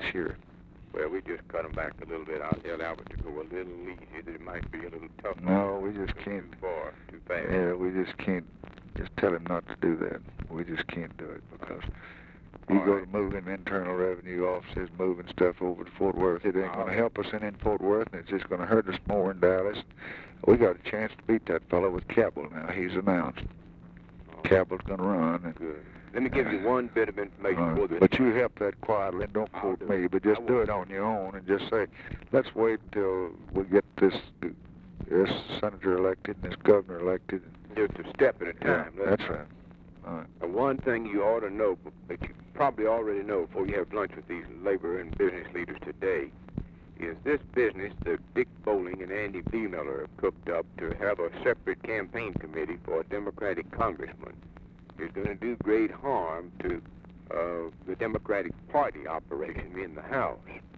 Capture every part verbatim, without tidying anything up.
this year. Well, we just cut them back a little bit. I'll tell Albert to go a little easy. That it might be a little tough. No, we just can't. Too far, too fast. Yeah, we just can't. Just tell him not to do that. We just can't do it because you All go right. to moving internal revenue offices, moving stuff over to Fort Worth. It ain't All going to right. help us in, in Fort Worth, and it's just going to hurt us more in Dallas. We got a chance to beat that fellow with Cabell now. He's announced. Cabell's going to run. And, Good. Let me give you one bit of information uh, for this. but you help that quietly. Don't I'll quote do me, it. but just I do will. it on your own and just say, let's wait until we get this this senator elected and this governor elected. Just a step at a Yeah, time. that's right. All right. And one thing you ought to know, that you probably already know before you have lunch with these labor and business leaders today, is this business that Dick Bowling and Andy B. Miller have cooked up to have a separate campaign committee for a Democratic congressman is going to do great harm to uh, the Democratic Party operation in the House.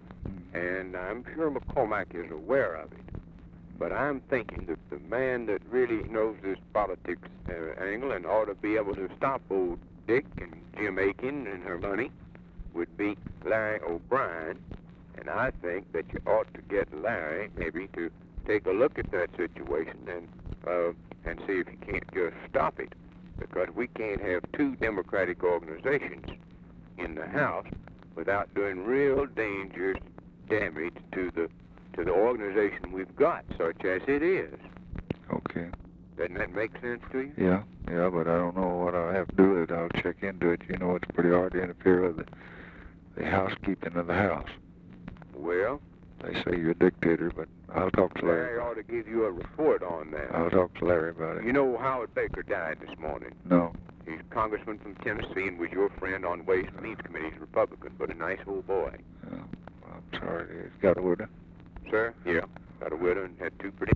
And I'm sure McCormack is aware of it. But I'm thinking that the man that really knows this politics uh, angle and ought to be able to stop old Dick and Jim Aiken and her money would be Larry O'Brien. And I think that you ought to get Larry maybe to take a look at that situation and uh, and see if you can't just stop it. Because we can't have two Democratic organizations in the House without doing real dangerous damage to the to the organization we've got, such as it is. Okay. Doesn't that make sense to you? Yeah, yeah, but I don't know what I'll have to do with it. I'll check into it. You know, it's pretty hard to interfere with the, the housekeeping of the house. Well, They say you're a dictator, but I'll talk to Larry. Larry ought to give you a report on that. I'll talk to Larry about it. You know Howard Baker died this morning. No. He's congressman from Tennessee and was your friend on Ways and Means Committee. He's Republican, but a nice old boy. Yeah, well, I'm sorry. He's got a widow. Sir? Yeah. Got a widow and had two pretty...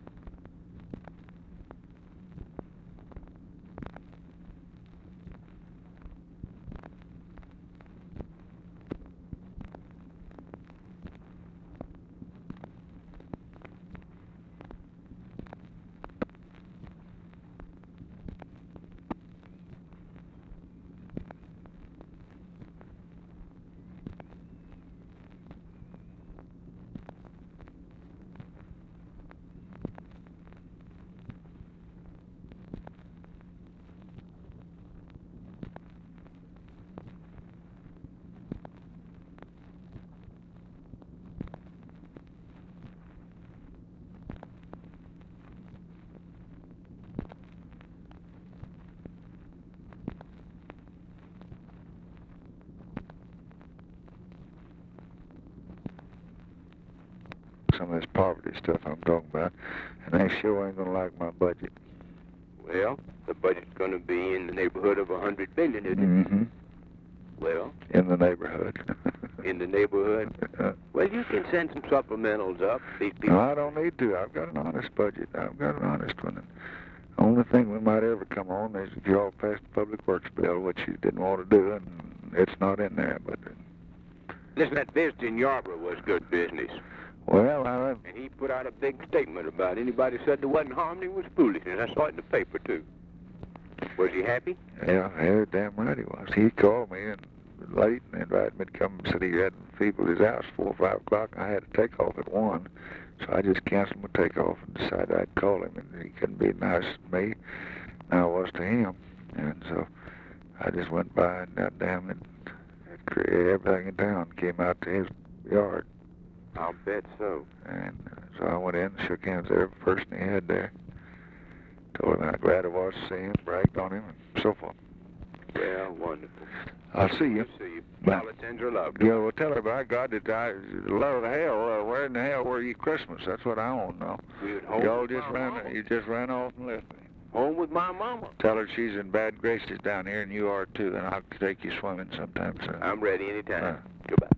Some of this poverty stuff I'm talking about, and they sure ain't gonna like my budget. Well, the budget's going to be in the neighborhood of a hundred billion, isn't it? Mm-hmm. Well, In the neighborhood. in the neighborhood. Uh, Well, you can send some supplementals up. These people. no, I don't need to. I've got an honest budget. I've got an honest one. The only thing we might ever come on is if you all passed the Public Works bill, which you didn't want to do, and it's not in there. But Listen, that visit in Yarborough was good business. well, I, And he put out a big statement about anybody said there wasn't harmony was foolishness. I saw it in the paper, too. Was he happy? yeah, yeah, damn right he was. He called me and late and invited me to come and said he had people at his house four or five o'clock. I had to take off at one, so I just canceled my takeoff and decided I'd call him, and he couldn't be nice to me than I was to him. And so I just went by and goddamn it, it created everything in town came out to his yard. I'll bet so. And uh, so I went in and shook hands with every person he had there. Told him how glad I was to see him, bragged on him, and so forth. Well, wonderful. I'll see you. Good to see you. Bye. Valentine's are loved. Yeah, well, tell her, by God, that I, love the hell, uh, where in the hell were you Christmas? That's what I want to know. We at home Y'all with just my ran, mama. you just ran off and left me. Home with my mama. Tell her she's in bad graces down here, and you are too, and I'll take you swimming sometime soon. I'm ready anytime. Uh, Goodbye.